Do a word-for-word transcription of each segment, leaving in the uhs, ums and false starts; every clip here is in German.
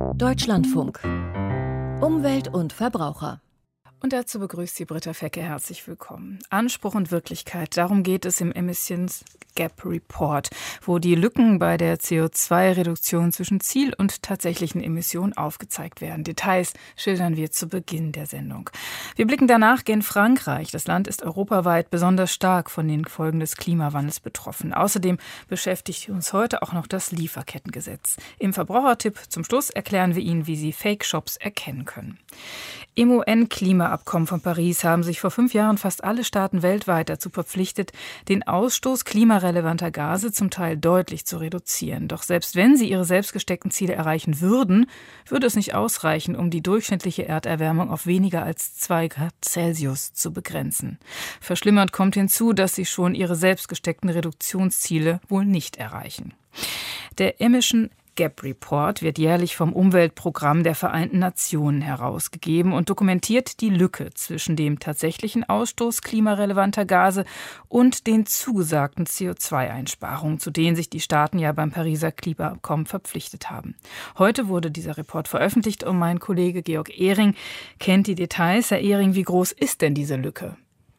Deutschlandfunk. Umwelt und Verbraucher. Und dazu begrüßt Sie Britta Fecke. Herzlich willkommen. Anspruch und Wirklichkeit, darum geht es im Emissions Gap Report, wo die Lücken bei der C O zwei Reduktion zwischen Ziel und tatsächlichen Emissionen aufgezeigt werden. Details schildern wir zu Beginn der Sendung. Wir blicken danach gen Frankreich. Das Land ist europaweit besonders stark von den Folgen des Klimawandels betroffen. Außerdem beschäftigt uns heute auch noch das Lieferkettengesetz. Im Verbrauchertipp zum Schluss erklären wir Ihnen, wie Sie Fake-Shops erkennen können. Im U N-Klimaabkommen von Paris haben sich vor fünf Jahren fast alle Staaten weltweit dazu verpflichtet, den Ausstoß klimarelevanter Gase zum Teil deutlich zu reduzieren. Doch selbst wenn sie ihre selbst gesteckten Ziele erreichen würden, würde es nicht ausreichen, um die durchschnittliche Erderwärmung auf weniger als zwei Grad Celsius zu begrenzen. Verschlimmernd kommt hinzu, dass sie schon ihre selbst gesteckten Reduktionsziele wohl nicht erreichen. Der Emission Gap Report wird jährlich vom Umweltprogramm der Vereinten Nationen herausgegeben und dokumentiert die Lücke zwischen dem tatsächlichen Ausstoß klimarelevanter Gase und den zugesagten C O zwei Einsparungen, zu denen sich die Staaten ja beim Pariser Klimaabkommen verpflichtet haben. Heute wurde dieser Report veröffentlicht und mein Kollege Georg Ehring kennt die Details. Herr Ehring, wie groß ist denn diese Lücke?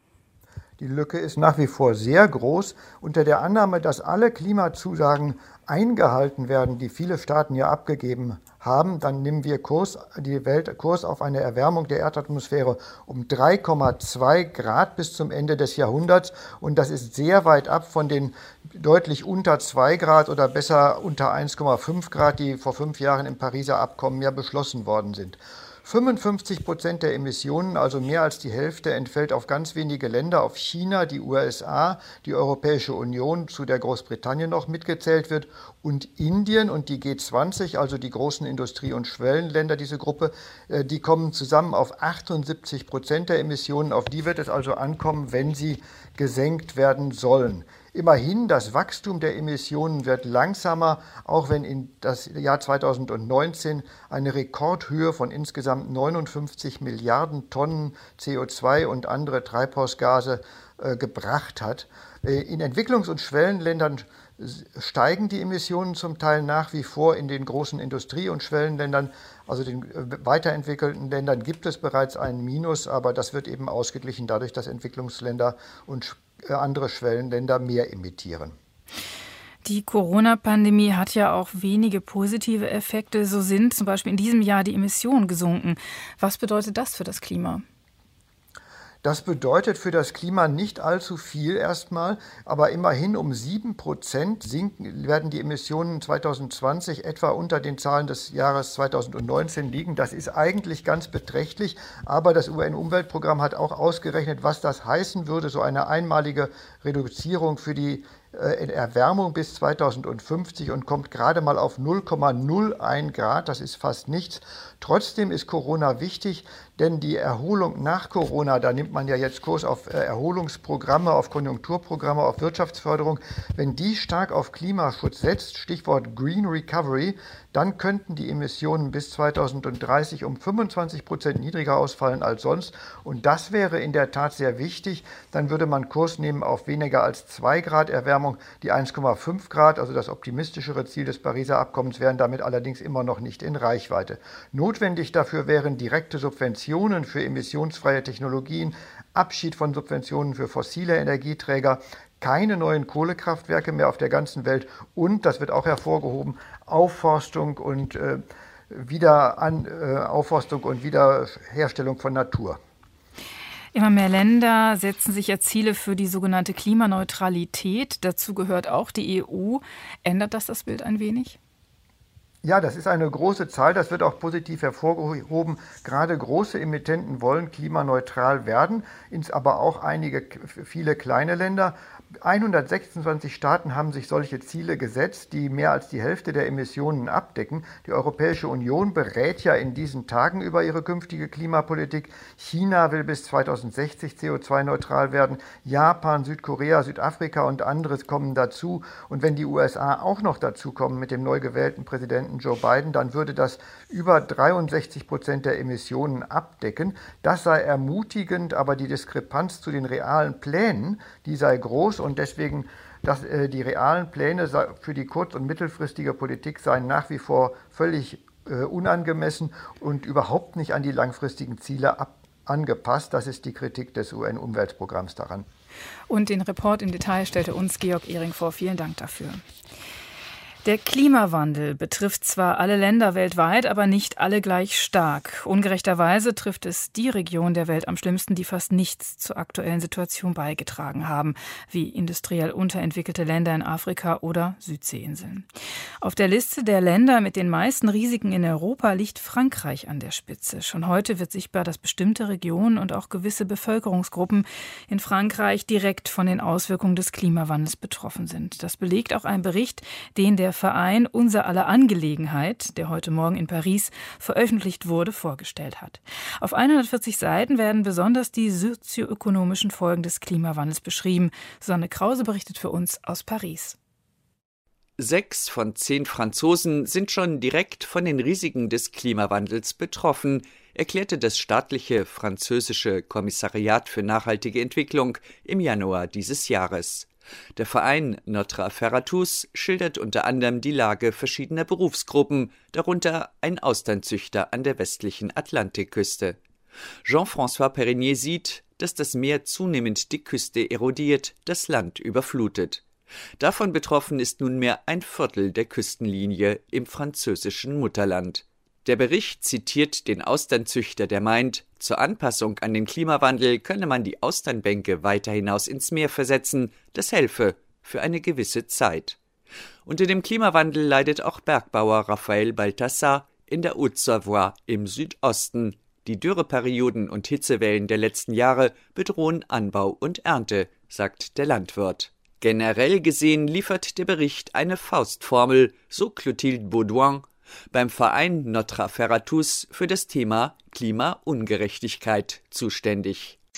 Die Lücke ist nach wie vor sehr groß. Unter der Annahme, dass alle Klimazusagen eingehalten werden, die viele Staaten ja abgegeben haben, dann nehmen wir Kurs, die Welt Kurs auf eine Erwärmung der Erdatmosphäre um drei Komma zwei Grad bis zum Ende des Jahrhunderts. Und das ist sehr weit ab von den deutlich unter zwei Grad oder besser unter eins Komma fünf Grad, die vor fünf Jahren im Pariser Abkommen ja beschlossen worden sind. fünfundfünfzig Prozent der Emissionen, also mehr als die Hälfte, entfällt auf ganz wenige Länder, auf China, die U S A, die Europäische Union, zu der Großbritannien noch mitgezählt wird, und Indien und die G zwanzig, also die großen Industrie- und Schwellenländer, diese Gruppe, die kommen zusammen auf achtundsiebzig Prozent der Emissionen. Auf die wird es also ankommen, wenn sie gesenkt werden sollen. Immerhin, das Wachstum der Emissionen wird langsamer, auch wenn in das Jahr zweitausendneunzehn eine Rekordhöhe von insgesamt neunundfünfzig Milliarden Tonnen C O zwei und andere Treibhausgase äh, gebracht hat. Äh, in Entwicklungs- und Schwellenländern steigen die Emissionen zum Teil nach wie vor. In den großen Industrie- und Schwellenländern, also den weiterentwickelten Ländern, gibt es bereits einen Minus, aber das wird eben ausgeglichen dadurch, dass Entwicklungsländer und andere Schwellenländer mehr emittieren. Die Corona-Pandemie hat ja auch wenige positive Effekte. So sind zum Beispiel in diesem Jahr die Emissionen gesunken. Was bedeutet das für das Klima? Das bedeutet für das Klima nicht allzu viel erstmal, aber immerhin um sieben Prozent sinken, werden die Emissionen zweitausendzwanzig etwa unter den Zahlen des Jahres zweitausendneunzehn liegen. Das ist eigentlich ganz beträchtlich, aber das U N-Umweltprogramm hat auch ausgerechnet, was das heißen würde, so eine einmalige Reduzierung für die Erwärmung bis zweitausendfünfzig, und kommt gerade mal auf null Komma null eins Grad, das ist fast nichts. Trotzdem ist Corona wichtig, denn die Erholung nach Corona, da nimmt man ja jetzt Kurs auf Erholungsprogramme, auf Konjunkturprogramme, auf Wirtschaftsförderung. Wenn die stark auf Klimaschutz setzt, Stichwort Green Recovery, dann könnten die Emissionen bis zweitausenddreißig um fünfundzwanzig Prozent niedriger ausfallen als sonst. Und das wäre in der Tat sehr wichtig. Dann würde man Kurs nehmen auf weniger als zwei Grad Erwärmung. Die eins Komma fünf Grad, also das optimistischere Ziel des Pariser Abkommens, wären damit allerdings immer noch nicht in Reichweite. Notwendig dafür wären direkte Subventionen für emissionsfreie Technologien, Abschied von Subventionen für fossile Energieträger, keine neuen Kohlekraftwerke mehr auf der ganzen Welt und, das wird auch hervorgehoben, Aufforstung und, äh, wieder an, äh, Aufforstung und Wiederherstellung von Natur. Immer mehr Länder setzen sich ja Ziele für die sogenannte Klimaneutralität. Dazu gehört auch die E U. Ändert das das Bild ein wenig? Ja, das ist eine große Zahl, das wird auch positiv hervorgehoben. Gerade große Emittenten wollen klimaneutral werden, aber auch einige, viele kleine Länder. hundertsechsundzwanzig Staaten haben sich solche Ziele gesetzt, die mehr als die Hälfte der Emissionen abdecken. Die Europäische Union berät ja in diesen Tagen über ihre künftige Klimapolitik. China will bis zweitausendsechzig C O zwei neutral werden. Japan, Südkorea, Südafrika und anderes kommen dazu. Und wenn die U S A auch noch dazu kommen mit dem neu gewählten Präsidenten Joe Biden, dann würde das über dreiundsechzig Prozent der Emissionen abdecken. Das sei ermutigend, aber die Diskrepanz zu den realen Plänen, die sei groß. Und deswegen, dass äh, die realen Pläne für die kurz- und mittelfristige Politik seien nach wie vor völlig äh, unangemessen und überhaupt nicht an die langfristigen Ziele ab, angepasst. Das ist die Kritik des U N-Umweltprogramms daran. Und den Report im Detail stellte uns Georg Ehring vor. Vielen Dank dafür. Der Klimawandel betrifft zwar alle Länder weltweit, aber nicht alle gleich stark. Ungerechterweise trifft es die Region der Welt am schlimmsten, die fast nichts zur aktuellen Situation beigetragen haben, wie industriell unterentwickelte Länder in Afrika oder Südseeinseln. Auf der Liste der Länder mit den meisten Risiken in Europa liegt Frankreich an der Spitze. Schon heute wird sichtbar, dass bestimmte Regionen und auch gewisse Bevölkerungsgruppen in Frankreich direkt von den Auswirkungen des Klimawandels betroffen sind. Das belegt auch ein Bericht, den der Verein Unser aller Angelegenheit, der heute Morgen in Paris veröffentlicht wurde, vorgestellt hat. Auf hundertvierzig Seiten werden besonders die sozioökonomischen Folgen des Klimawandels beschrieben. Susanne Krause berichtet für uns aus Paris. Sechs von zehn Franzosen sind schon direkt von den Risiken des Klimawandels betroffen, erklärte das staatliche französische Kommissariat für nachhaltige Entwicklung im Januar dieses Jahres. Der Verein Notre Affaire à tous schildert unter anderem die Lage verschiedener Berufsgruppen, darunter ein Austernzüchter an der westlichen Atlantikküste. Jean-François Perrinier sieht, dass das Meer zunehmend die Küste erodiert, das Land überflutet. Davon betroffen ist nunmehr ein Viertel der Küstenlinie im französischen Mutterland. Der Bericht zitiert den Austernzüchter, der meint, zur Anpassung an den Klimawandel könne man die Austernbänke weiter hinaus ins Meer versetzen, das helfe für eine gewisse Zeit. Unter dem Klimawandel leidet auch Bergbauer Raphaël Balthasar in der Haute-Savoie im Südosten. Die Dürreperioden und Hitzewellen der letzten Jahre bedrohen Anbau und Ernte, sagt der Landwirt. Generell gesehen liefert der Bericht eine Faustformel, so Clotilde Baudouin, beim Verein Notre Affaire à tous für das Thema Klimaungerechtigkeit zuständig. Es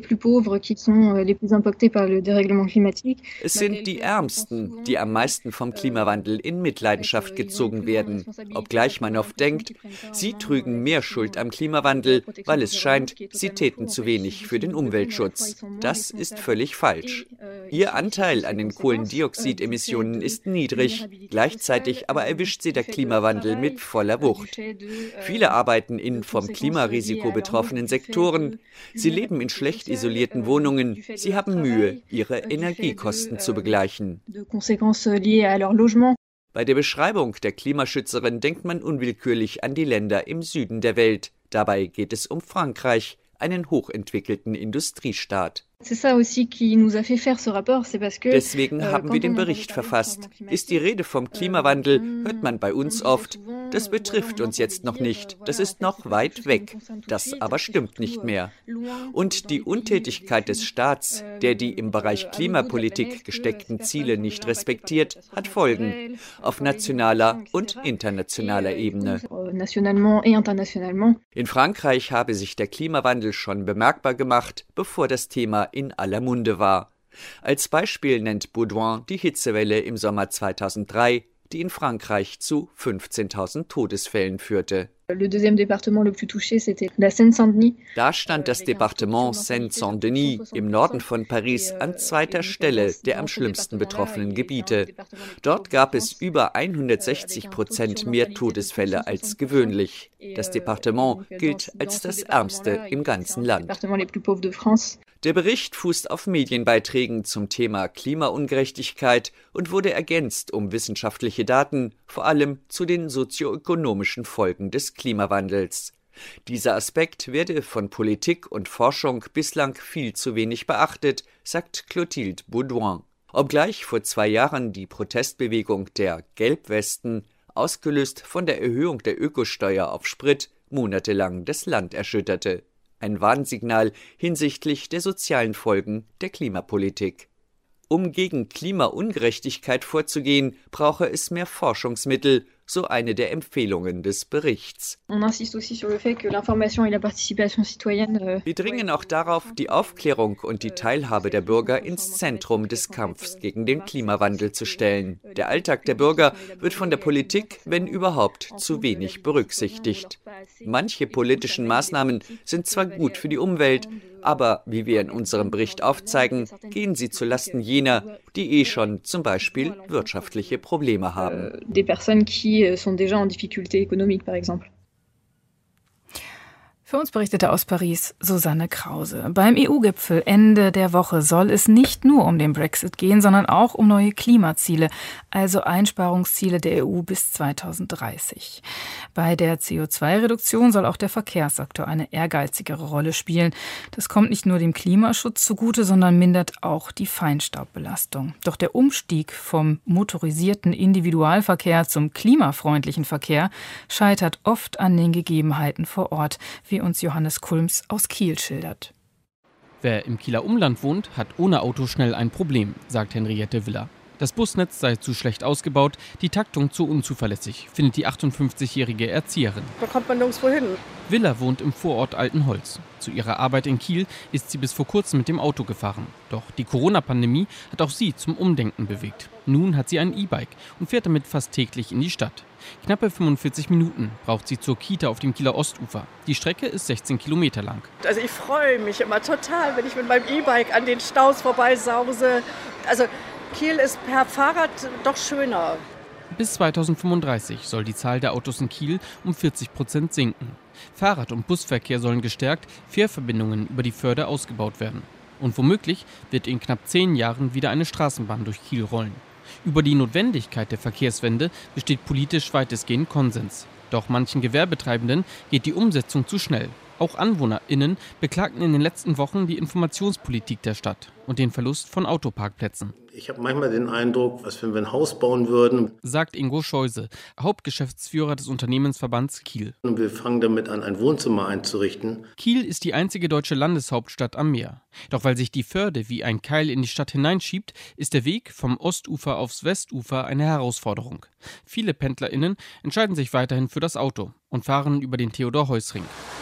sind die Ärmsten, die am meisten vom Klimawandel in Mitleidenschaft gezogen werden, obgleich man oft denkt, sie trügen mehr Schuld am Klimawandel, weil es scheint, sie täten zu wenig für den Umweltschutz. Das ist völlig falsch. Ihr Anteil an den Kohlendioxidemissionen ist niedrig, gleichzeitig aber erwischt sie der Klimawandel mit voller Wucht. Viele arbeiten in vom Klimarisiko betroffenen Sektoren. Sie leben in schlecht isolierten Wohnungen. Sie haben Mühe, ihre Energiekosten zu begleichen. Bei der Beschreibung der Klimaschützerin denkt man unwillkürlich an die Länder im Süden der Welt. Dabei geht es um Frankreich, einen hochentwickelten Industriestaat. Deswegen haben wir den Bericht verfasst. Ist die Rede vom Klimawandel, hört man bei uns oft, das betrifft uns jetzt noch nicht, das ist noch weit weg. Das aber stimmt nicht mehr. Und die Untätigkeit des Staats, der die im Bereich Klimapolitik gesteckten Ziele nicht respektiert, hat Folgen auf nationaler und internationaler Ebene. In Frankreich habe sich der Klimawandel schon bemerkbar gemacht, bevor das Thema in aller Munde war. Als Beispiel nennt Baudouin die Hitzewelle im Sommer zweitausenddrei, die in Frankreich zu fünfzehntausend Todesfällen führte. Da stand das Departement Seine-Saint-Denis im Norden von Paris an zweiter Stelle der am schlimmsten betroffenen Gebiete. Dort gab es über hundertsechzig Prozent mehr Todesfälle als gewöhnlich. Das Departement gilt als das ärmste im ganzen Land. Der Bericht fußt auf Medienbeiträgen zum Thema Klimaungerechtigkeit und wurde ergänzt um wissenschaftliche Daten, vor allem zu den sozioökonomischen Folgen des Klimawandels. Dieser Aspekt werde von Politik und Forschung bislang viel zu wenig beachtet, sagt Clotilde Baudouin. Obgleich vor zwei Jahren die Protestbewegung der Gelbwesten, ausgelöst von der Erhöhung der Ökosteuer auf Sprit, monatelang das Land erschütterte. Ein Warnsignal hinsichtlich der sozialen Folgen der Klimapolitik. Um gegen Klimaungerechtigkeit vorzugehen, brauche es mehr Forschungsmittel, so eine der Empfehlungen des Berichts. Wir dringen auch darauf, die Aufklärung und die Teilhabe der Bürger ins Zentrum des Kampfs gegen den Klimawandel zu stellen. Der Alltag der Bürger wird von der Politik, wenn überhaupt, zu wenig berücksichtigt. Manche politischen Maßnahmen sind zwar gut für die Umwelt, Aber wie wir in unserem Bericht aufzeigen, gehen sie zulasten jener, die eh schon zum Beispiel wirtschaftliche Probleme haben. Des personnes qui sont déjà en difficulté économique, par exemple. Für uns berichtete aus Paris Susanne Krause. Beim E U-Gipfel Ende der Woche soll es nicht nur um den Brexit gehen, sondern auch um neue Klimaziele, also Einsparungsziele der E U bis zweitausenddreißig. Bei der C O zwei Reduktion soll auch der Verkehrssektor eine ehrgeizigere Rolle spielen. Das kommt nicht nur dem Klimaschutz zugute, sondern mindert auch die Feinstaubbelastung. Doch der Umstieg vom motorisierten Individualverkehr zum klimafreundlichen Verkehr scheitert oft an den Gegebenheiten vor Ort, wie uns Johannes Kulms aus Kiel schildert. Wer im Kieler Umland wohnt, hat ohne Auto schnell ein Problem, sagt Henriette Willer. Das Busnetz sei zu schlecht ausgebaut, die Taktung zu unzuverlässig, findet die achtundfünfzigjährige Erzieherin. Da kommt man nirgendwo hin. Willer wohnt im Vorort Altenholz. Zu ihrer Arbeit in Kiel ist sie bis vor kurzem mit dem Auto gefahren. Doch die Corona-Pandemie hat auch sie zum Umdenken bewegt. Nun hat sie ein E-Bike und fährt damit fast täglich in die Stadt. Knappe fünfundvierzig Minuten braucht sie zur Kita auf dem Kieler Ostufer. Die Strecke ist sechzehn Kilometer lang. Also ich freue mich immer total, wenn ich mit meinem E-Bike an den Staus vorbeisause. Also Kiel ist per Fahrrad doch schöner. Bis zweitausendfünfunddreißig soll die Zahl der Autos in Kiel um vierzig Prozent sinken. Fahrrad- und Busverkehr sollen gestärkt, Fährverbindungen über die Förde ausgebaut werden. Und womöglich wird in knapp zehn Jahren wieder eine Straßenbahn durch Kiel rollen. Über die Notwendigkeit der Verkehrswende besteht politisch weitestgehend Konsens. Doch manchen Gewerbetreibenden geht die Umsetzung zu schnell. Auch AnwohnerInnen beklagten in den letzten Wochen die Informationspolitik der Stadt und den Verlust von Autoparkplätzen. Ich habe manchmal den Eindruck, als wenn wir ein Haus bauen würden, sagt Ingo Scheuse, Hauptgeschäftsführer des Unternehmensverbands Kiel. Und wir fangen damit an, ein Wohnzimmer einzurichten. Kiel ist die einzige deutsche Landeshauptstadt am Meer. Doch weil sich die Förde wie ein Keil in die Stadt hineinschiebt, ist der Weg vom Ostufer aufs Westufer eine Herausforderung. Viele PendlerInnen entscheiden sich weiterhin für das Auto und fahren über den Theodor-Heuss-Ring.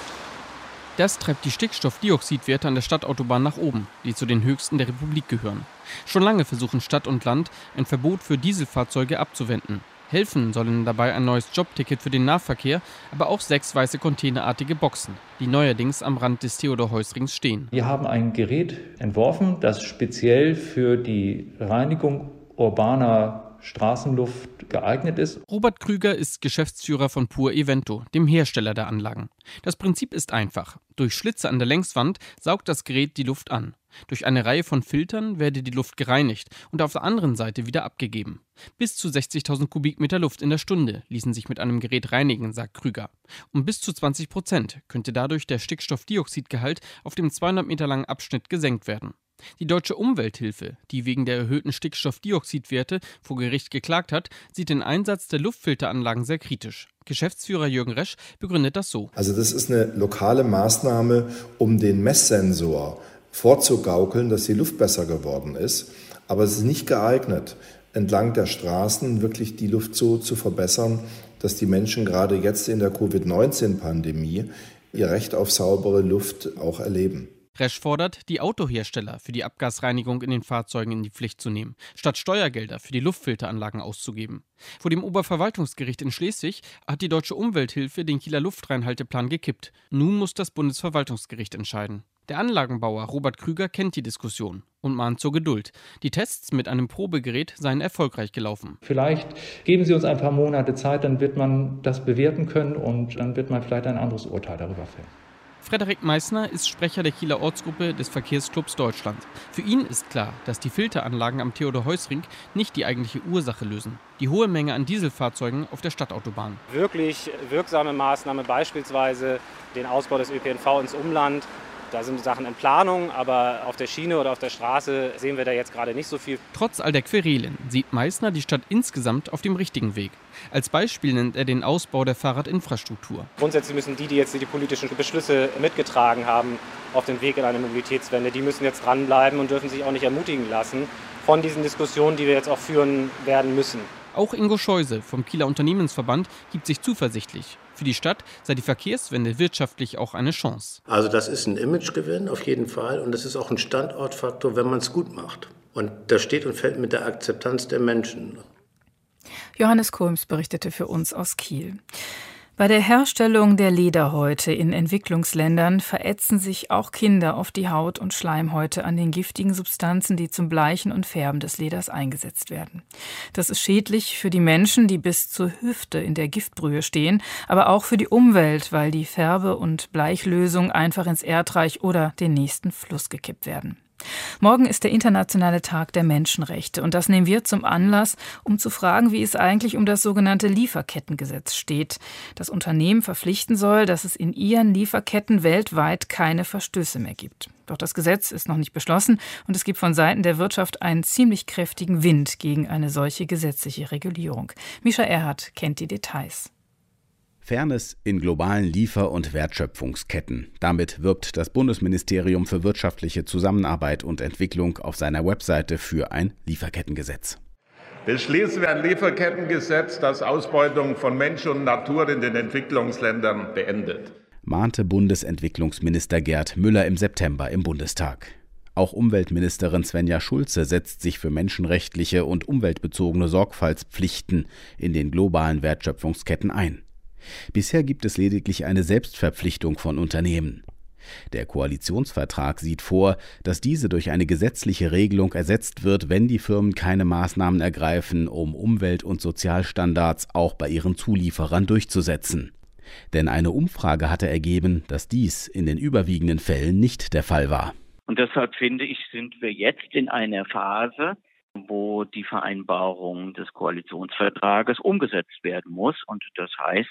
Das treibt die Stickstoffdioxidwerte an der Stadtautobahn nach oben, die zu den höchsten der Republik gehören. Schon lange versuchen Stadt und Land, ein Verbot für Dieselfahrzeuge abzuwenden. Helfen sollen dabei ein neues Jobticket für den Nahverkehr, aber auch sechs weiße containerartige Boxen, die neuerdings am Rand des Theodor-Heuss-Rings stehen. Wir haben ein Gerät entworfen, das speziell für die Reinigung urbaner Straßenluft geeignet ist. Robert Krüger ist Geschäftsführer von Pur Evento, dem Hersteller der Anlagen. Das Prinzip ist einfach. Durch Schlitze an der Längswand saugt das Gerät die Luft an. Durch eine Reihe von Filtern werde die Luft gereinigt und auf der anderen Seite wieder abgegeben. Bis zu sechzigtausend Kubikmeter Luft in der Stunde ließen sich mit einem Gerät reinigen, sagt Krüger. Um bis zu zwanzig Prozent könnte dadurch der Stickstoffdioxidgehalt auf dem zweihundert Meter langen Abschnitt gesenkt werden. Die Deutsche Umwelthilfe, die wegen der erhöhten Stickstoffdioxidwerte vor Gericht geklagt hat, sieht den Einsatz der Luftfilteranlagen sehr kritisch. Geschäftsführer Jürgen Resch begründet das so. Also das ist eine lokale Maßnahme, um den Messsensor vorzugaukeln, dass die Luft besser geworden ist. Aber es ist nicht geeignet, entlang der Straßen wirklich die Luft so zu verbessern, dass die Menschen gerade jetzt in der Covid neunzehn Pandemie ihr Recht auf saubere Luft auch erleben. Resch fordert, die Autohersteller für die Abgasreinigung in den Fahrzeugen in die Pflicht zu nehmen, statt Steuergelder für die Luftfilteranlagen auszugeben. Vor dem Oberverwaltungsgericht in Schleswig hat die Deutsche Umwelthilfe den Kieler Luftreinhalteplan gekippt. Nun muss das Bundesverwaltungsgericht entscheiden. Der Anlagenbauer Robert Krüger kennt die Diskussion und mahnt zur Geduld. Die Tests mit einem Probegerät seien erfolgreich gelaufen. Vielleicht geben Sie uns ein paar Monate Zeit, dann wird man das bewerten können und dann wird man vielleicht ein anderes Urteil darüber fällen. Frederik Meissner ist Sprecher der Kieler Ortsgruppe des Verkehrsclubs Deutschland. Für ihn ist klar, dass die Filteranlagen am Theodor-Heuss-Ring nicht die eigentliche Ursache lösen. Die hohe Menge an Dieselfahrzeugen auf der Stadtautobahn. Wirklich wirksame Maßnahme, beispielsweise den Ausbau des Ö P N V ins Umland. Da sind Sachen in Planung, aber auf der Schiene oder auf der Straße sehen wir da jetzt gerade nicht so viel. Trotz all der Querelen sieht Meissner die Stadt insgesamt auf dem richtigen Weg. Als Beispiel nennt er den Ausbau der Fahrradinfrastruktur. Grundsätzlich müssen die, die jetzt die politischen Beschlüsse mitgetragen haben auf den Weg in eine Mobilitätswende, die müssen jetzt dranbleiben und dürfen sich auch nicht ermutigen lassen von diesen Diskussionen, die wir jetzt auch führen werden müssen. Auch Ingo Scheuse vom Kieler Unternehmensverband gibt sich zuversichtlich. Für die Stadt sei die Verkehrswende wirtschaftlich auch eine Chance. Also das ist ein Imagegewinn auf jeden Fall und das ist auch ein Standortfaktor, wenn man es gut macht. Und das steht und fällt mit der Akzeptanz der Menschen. Johannes Kulms berichtete für uns aus Kiel. Bei der Herstellung der Lederhäute in Entwicklungsländern verätzen sich auch Kinder auf die Haut und Schleimhäute an den giftigen Substanzen, die zum Bleichen und Färben des Leders eingesetzt werden. Das ist schädlich für die Menschen, die bis zur Hüfte in der Giftbrühe stehen, aber auch für die Umwelt, weil die Färbe- und Bleichlösung einfach ins Erdreich oder den nächsten Fluss gekippt werden. Morgen ist der Internationale Tag der Menschenrechte und das nehmen wir zum Anlass, um zu fragen, wie es eigentlich um das sogenannte Lieferkettengesetz steht, das Unternehmen verpflichten soll, dass es in ihren Lieferketten weltweit keine Verstöße mehr gibt. Doch das Gesetz ist noch nicht beschlossen und es gibt von Seiten der Wirtschaft einen ziemlich kräftigen Wind gegen eine solche gesetzliche Regulierung. Mischa Erhardt kennt die Details. Fairness in globalen Liefer- und Wertschöpfungsketten. Damit wirbt das Bundesministerium für wirtschaftliche Zusammenarbeit und Entwicklung auf seiner Webseite für ein Lieferkettengesetz. Beschließen wir ein Lieferkettengesetz, das Ausbeutung von Mensch und Natur in den Entwicklungsländern beendet, mahnte Bundesentwicklungsminister Gerd Müller im September im Bundestag. Auch Umweltministerin Svenja Schulze setzt sich für menschenrechtliche und umweltbezogene Sorgfaltspflichten in den globalen Wertschöpfungsketten ein. Bisher gibt es lediglich eine Selbstverpflichtung von Unternehmen. Der Koalitionsvertrag sieht vor, dass diese durch eine gesetzliche Regelung ersetzt wird, wenn die Firmen keine Maßnahmen ergreifen, um Umwelt- und Sozialstandards auch bei ihren Zulieferern durchzusetzen. Denn eine Umfrage hatte ergeben, dass dies in den überwiegenden Fällen nicht der Fall war. Und deshalb finde ich, sind wir jetzt in einer Phase, wo die Vereinbarung des Koalitionsvertrages umgesetzt werden muss. Und das heißt,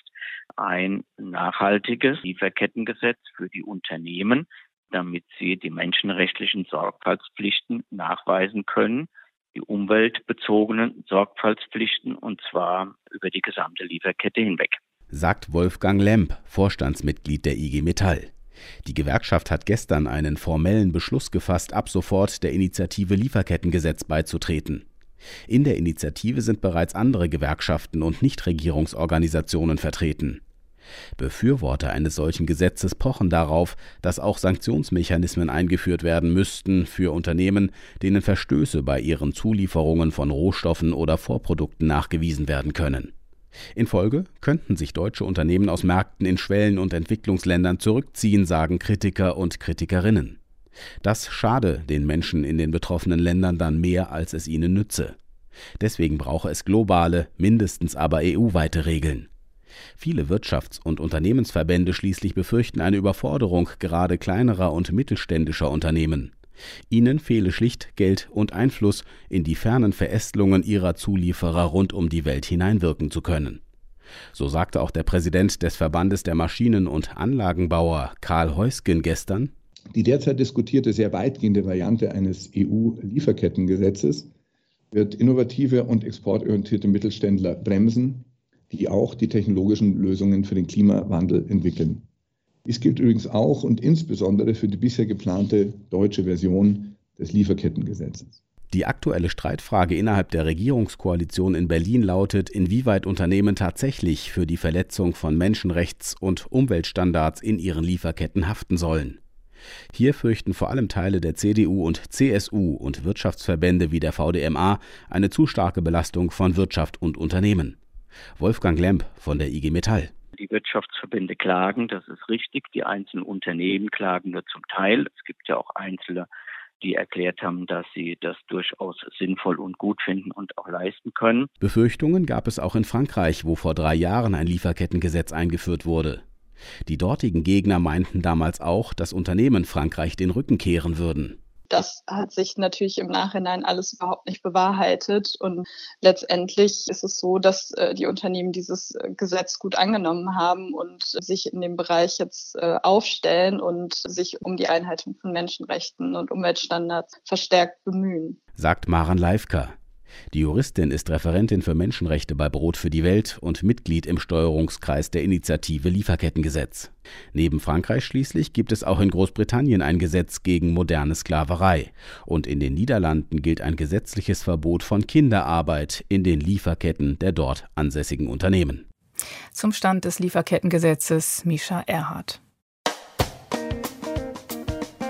ein nachhaltiges Lieferkettengesetz für die Unternehmen, damit sie die menschenrechtlichen Sorgfaltspflichten nachweisen können, die umweltbezogenen Sorgfaltspflichten, und zwar über die gesamte Lieferkette hinweg. Sagt Wolfgang Lemp, Vorstandsmitglied der I G Metall. Die Gewerkschaft hat gestern einen formellen Beschluss gefasst, ab sofort der Initiative Lieferkettengesetz beizutreten. In der Initiative sind bereits andere Gewerkschaften und Nichtregierungsorganisationen vertreten. Befürworter eines solchen Gesetzes pochen darauf, dass auch Sanktionsmechanismen eingeführt werden müssten für Unternehmen, denen Verstöße bei ihren Zulieferungen von Rohstoffen oder Vorprodukten nachgewiesen werden können. In Folge könnten sich deutsche Unternehmen aus Märkten in Schwellen- und Entwicklungsländern zurückziehen, sagen Kritiker und Kritikerinnen. Das schade den Menschen in den betroffenen Ländern dann mehr, als es ihnen nütze. Deswegen brauche es globale, mindestens aber E U-weite Regeln. Viele Wirtschafts- und Unternehmensverbände schließlich befürchten eine Überforderung gerade kleinerer und mittelständischer Unternehmen. Ihnen fehle schlicht Geld und Einfluss, in die fernen Verästelungen ihrer Zulieferer rund um die Welt hineinwirken zu können. So sagte auch der Präsident des Verbandes der Maschinen- und Anlagenbauer, Karl Heusgen, gestern: Die derzeit diskutierte sehr weitgehende Variante eines E U-Lieferkettengesetzes wird innovative und exportorientierte Mittelständler bremsen, die auch die technologischen Lösungen für den Klimawandel entwickeln. Dies gilt übrigens auch und insbesondere für die bisher geplante deutsche Version des Lieferkettengesetzes. Die aktuelle Streitfrage innerhalb der Regierungskoalition in Berlin lautet, inwieweit Unternehmen tatsächlich für die Verletzung von Menschenrechts- und Umweltstandards in ihren Lieferketten haften sollen. Hier fürchten vor allem Teile der C D U und C S U und Wirtschaftsverbände wie der V D M A eine zu starke Belastung von Wirtschaft und Unternehmen. Wolfgang Lemp von der I G Metall. Die Wirtschaftsverbände klagen, das ist richtig. Die einzelnen Unternehmen klagen nur zum Teil. Es gibt ja auch Einzelne, die erklärt haben, dass sie das durchaus sinnvoll und gut finden und auch leisten können. Befürchtungen gab es auch in Frankreich, wo vor drei Jahren ein Lieferkettengesetz eingeführt wurde. Die dortigen Gegner meinten damals auch, dass Unternehmen Frankreich den Rücken kehren würden. Das hat sich natürlich im Nachhinein alles überhaupt nicht bewahrheitet. Und letztendlich ist es so, dass äh, die Unternehmen dieses äh, Gesetz gut angenommen haben und sich in dem Bereich jetzt äh, aufstellen und sich um die Einhaltung von Menschenrechten und Umweltstandards verstärkt bemühen. Sagt Maren Leifka. Die Juristin ist Referentin für Menschenrechte bei Brot für die Welt und Mitglied im Steuerungskreis der Initiative Lieferkettengesetz. Neben Frankreich schließlich gibt es auch in Großbritannien ein Gesetz gegen moderne Sklaverei. Und in den Niederlanden gilt ein gesetzliches Verbot von Kinderarbeit in den Lieferketten der dort ansässigen Unternehmen. Zum Stand des Lieferkettengesetzes Mischa Erhardt.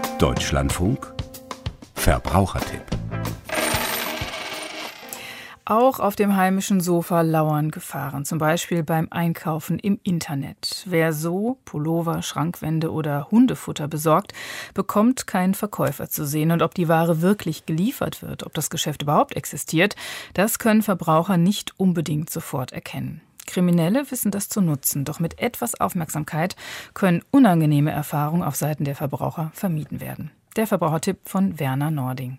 Deutschlandfunk Verbrauchertipp. Auch auf dem heimischen Sofa lauern Gefahren, zum Beispiel beim Einkaufen im Internet. Wer so Pullover, Schrankwände oder Hundefutter besorgt, bekommt keinen Verkäufer zu sehen. Und ob die Ware wirklich geliefert wird, ob das Geschäft überhaupt existiert, das können Verbraucher nicht unbedingt sofort erkennen. Kriminelle wissen das zu nutzen, doch mit etwas Aufmerksamkeit können unangenehme Erfahrungen auf Seiten der Verbraucher vermieden werden. Der Verbrauchertipp von Werner Nording.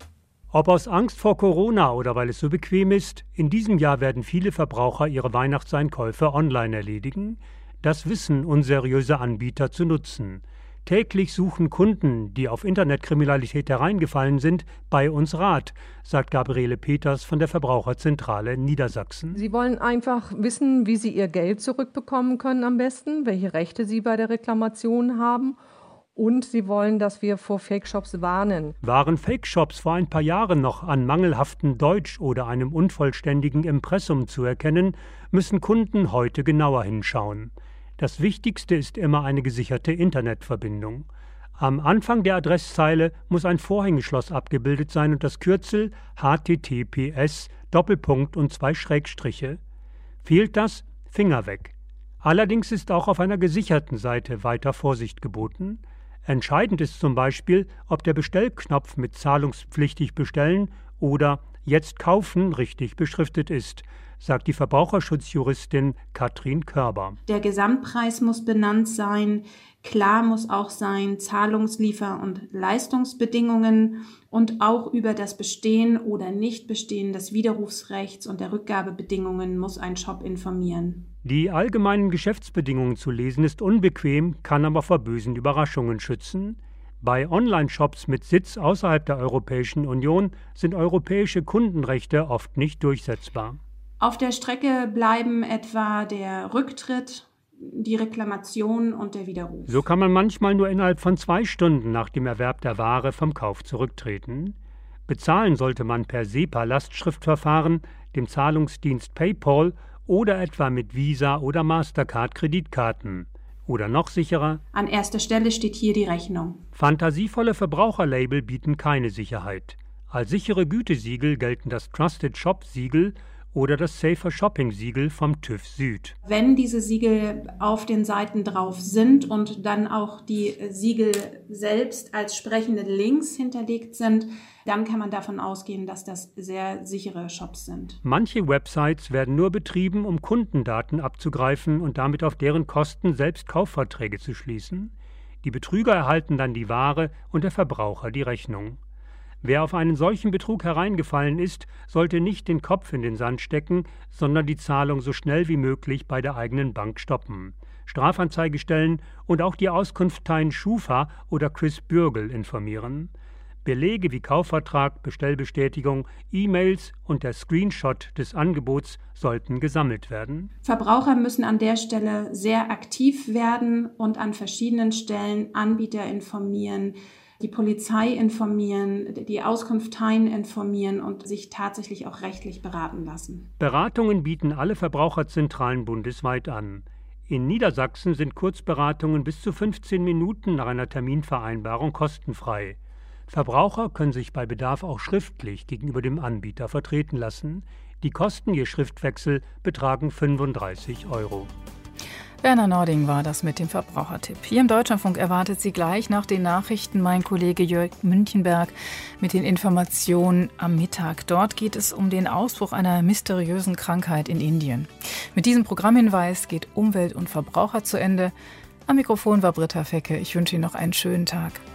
Ob aus Angst vor Corona oder weil es so bequem ist, in diesem Jahr werden viele Verbraucher ihre Weihnachtseinkäufe online erledigen. Das wissen unseriöse Anbieter zu nutzen. Täglich suchen Kunden, die auf Internetkriminalität hereingefallen sind, bei uns Rat, sagt Gabriele Peters von der Verbraucherzentrale Niedersachsen. Sie wollen einfach wissen, wie sie ihr Geld zurückbekommen können am besten, welche Rechte sie bei der Reklamation haben. Und sie wollen, dass wir vor Fake-Shops warnen. Waren Fake-Shops vor ein paar Jahren noch an mangelhaftem Deutsch oder einem unvollständigen Impressum zu erkennen, müssen Kunden heute genauer hinschauen. Das Wichtigste ist immer eine gesicherte Internetverbindung. Am Anfang der Adresszeile muss ein Vorhängeschloss abgebildet sein und das Kürzel H T T P S Doppelpunkt und zwei Schrägstriche. Fehlt das? Finger weg. Allerdings ist auch auf einer gesicherten Seite weiter Vorsicht geboten. Entscheidend ist zum Beispiel, ob der Bestellknopf mit zahlungspflichtig bestellen oder jetzt kaufen richtig beschriftet ist, sagt die Verbraucherschutzjuristin Katrin Körber. Der Gesamtpreis muss benannt sein. Klar muss auch sein Zahlungsliefer- und Leistungsbedingungen und auch über das Bestehen oder Nichtbestehen des Widerrufsrechts und der Rückgabebedingungen muss ein Shop informieren. Die allgemeinen Geschäftsbedingungen zu lesen ist unbequem, kann aber vor bösen Überraschungen schützen. Bei Online-Shops mit Sitz außerhalb der Europäischen Union sind europäische Kundenrechte oft nicht durchsetzbar. Auf der Strecke bleiben etwa der Rücktritt, die Reklamation und der Widerruf. So kann man manchmal nur innerhalb von zwei Stunden nach dem Erwerb der Ware vom Kauf zurücktreten. Bezahlen sollte man per SEPA-Lastschriftverfahren, dem Zahlungsdienst PayPal oder etwa mit Visa- oder Mastercard-Kreditkarten. Oder noch sicherer: An erster Stelle steht hier die Rechnung. Fantasievolle Verbraucherlabel bieten keine Sicherheit. Als sichere Gütesiegel gelten das Trusted Shop-Siegel oder das Safer Shopping-Siegel vom TÜV Süd. Wenn diese Siegel auf den Seiten drauf sind und dann auch die Siegel selbst als sprechende Links hinterlegt sind, dann kann man davon ausgehen, dass das sehr sichere Shops sind. Manche Websites werden nur betrieben, um Kundendaten abzugreifen und damit auf deren Kosten selbst Kaufverträge zu schließen. Die Betrüger erhalten dann die Ware und der Verbraucher die Rechnung. Wer auf einen solchen Betrug hereingefallen ist, sollte nicht den Kopf in den Sand stecken, sondern die Zahlung so schnell wie möglich bei der eigenen Bank stoppen, Strafanzeige stellen und auch die Auskunfteien Schufa oder Chris Bürgel informieren. Belege wie Kaufvertrag, Bestellbestätigung, E-Mails und der Screenshot des Angebots sollten gesammelt werden. Verbraucher müssen an der Stelle sehr aktiv werden und an verschiedenen Stellen Anbieter informieren, die Polizei informieren, die Auskunfteien informieren und sich tatsächlich auch rechtlich beraten lassen. Beratungen bieten alle Verbraucherzentralen bundesweit an. In Niedersachsen sind Kurzberatungen bis zu fünfzehn Minuten nach einer Terminvereinbarung kostenfrei. Verbraucher können sich bei Bedarf auch schriftlich gegenüber dem Anbieter vertreten lassen. Die Kosten je Schriftwechsel betragen fünfunddreißig Euro. Werner Nording war das mit dem Verbrauchertipp. Hier im Deutschlandfunk erwartet Sie gleich nach den Nachrichten mein Kollege Jörg Münchenberg mit den Informationen am Mittag. Dort geht es um den Ausbruch einer mysteriösen Krankheit in Indien. Mit diesem Programmhinweis geht Umwelt und Verbraucher zu Ende. Am Mikrofon war Britta Fecke. Ich wünsche Ihnen noch einen schönen Tag.